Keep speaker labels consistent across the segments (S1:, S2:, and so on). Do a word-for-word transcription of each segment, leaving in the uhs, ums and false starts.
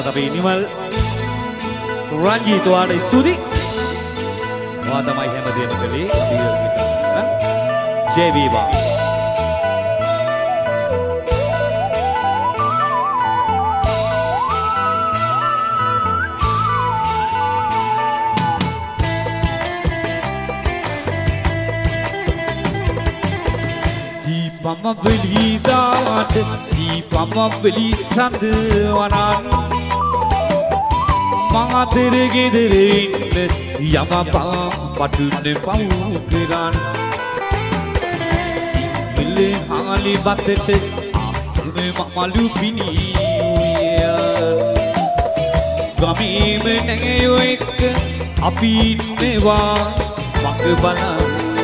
S1: අපේ නිමල් රංජීත් ඔයාට ස්තුති. ඔයා තමයි හැමදේම කළේ. ජය වේවා. දීපම වෙලිදාට දීපම වෙලි සඳ වරන් මාතර ගෙදරින් යමපා පටුනේ පව් කරන් සිංහල හාලි බතට ආසම මමලු පිනිය ගමේම නැයෝ එක්ක අපි ඉන්නවා මග බලන්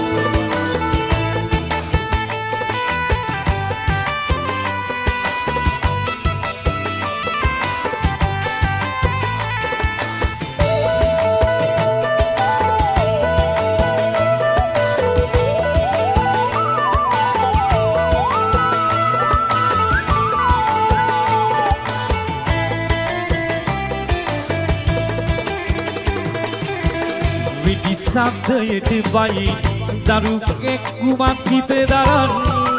S1: සබ්දයට වයි දරුගෙක් කුමක් හිත දරන්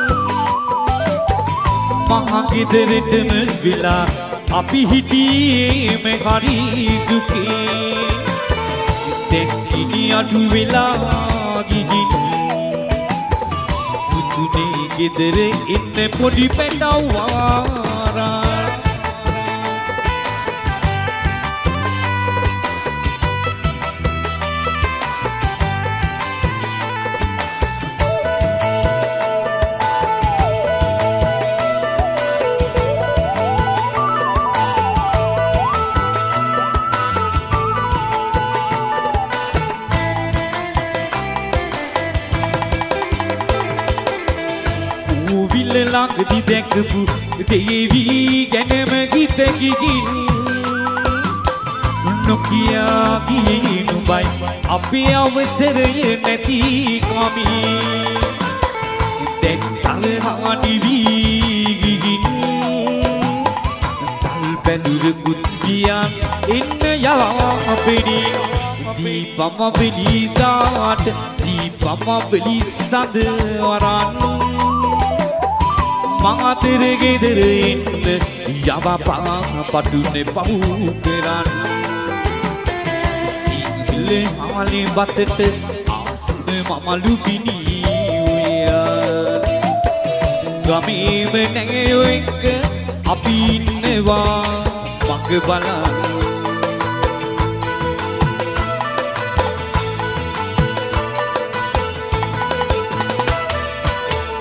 S1: මහා ගෙදරටම විලා අපි හිටියේ මේ හරි දුකේ දෙක්කිනි අඩු වෙලා ගිහින් පුතුනේ ගෙදර ඉන්න පොඩි පැටවවාරා ළඟදී දැකපු දේවී ගැනම ගීත ගිගින් නොකියා ගියේ නුඹයි අපේ අවසරය නැති කමි දැන් තරහානි වී ගිගින් තල් බැඳුරුකුත් ගියන් එන්න යාපෙනි දීපම වෙලිදාට දීපම වෙලි සඳ වරන් මාතර ගෙදර ඉන්න යවපා පටුනේ පව් කරන් සිංහල හාලි බතට ආසම මමලු පිනිය ගමේම නැයෝ එක්ක අපි ඉන්නවා මග බලන්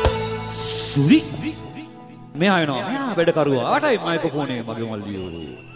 S1: සුරි මෙයා එනවා මෙයා වැඩ කරුවා ආටයි මයික්‍රොෆෝනේ මගේ මල්ලියෝ